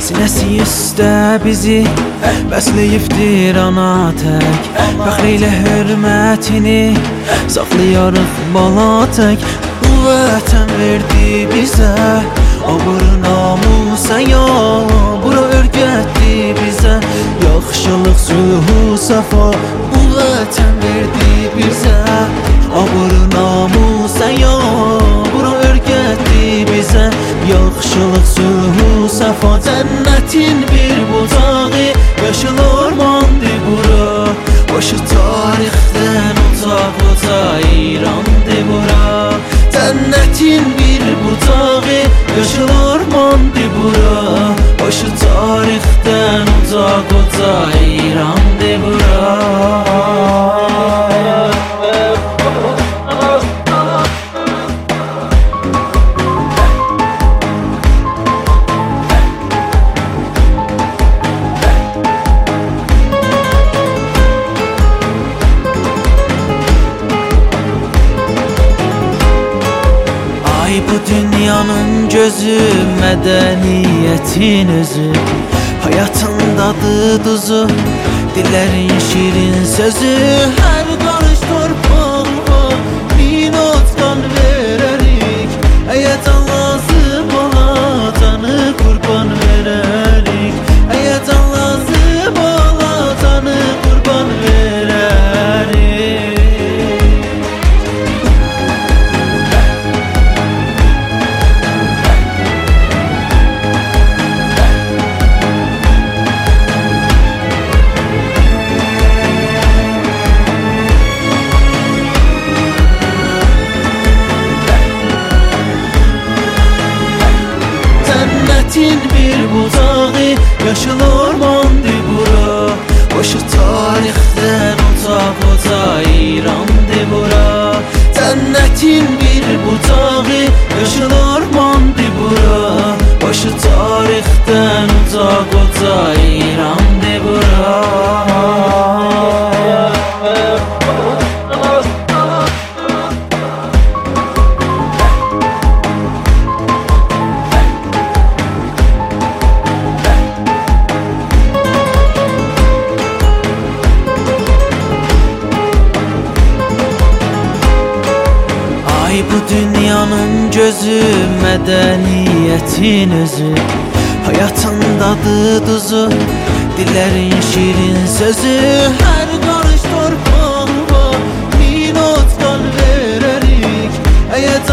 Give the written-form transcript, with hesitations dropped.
Sinəsi üstə bizi bəsləyibdir ana tək. Fəxr ilə hörmətini saxlayarıq bala tək. Bu vətən verdi bizə abır namusa ya. Bura örgətdi bizə yaxşılıq, sülhü, səfa. Bu vətən verdi bizə abır namusa ya. Bura örgətdi bizə yaxşılıq, sülhü, səfa. Cənnətin bir bucağı, yaşıl ormandı bura. Başı tarixdən uzaq İrandı bura. Cənnətin bir bucağı, yaşıl ormandı bura. Başı tarixdən uzaq İrandı bura. Bu dünyanın gözü, mədəniyyətin özü. Hayatın dadı duzu, dillerin şirin sözü. Hər qarış torpağa bir otqan verərik. Əgər can lazım ola canı qurban verərik. Əgər can lazım ola canı qurban verərik. Cənnətin bir bucağı, yaşıl ormandı bura. Başı tarixdən uzaq İrandı bura. Cənnətin bir bucağı, yaşıl ormandı bura. Başı tarixdən uzaq İrandı bura. Bu dünyanın gözü, mədəniyyətin özü. Hayatın dadı duzu, dillerin şirin sözü. Hər qarış torpağa bir otqan verərik. Əgər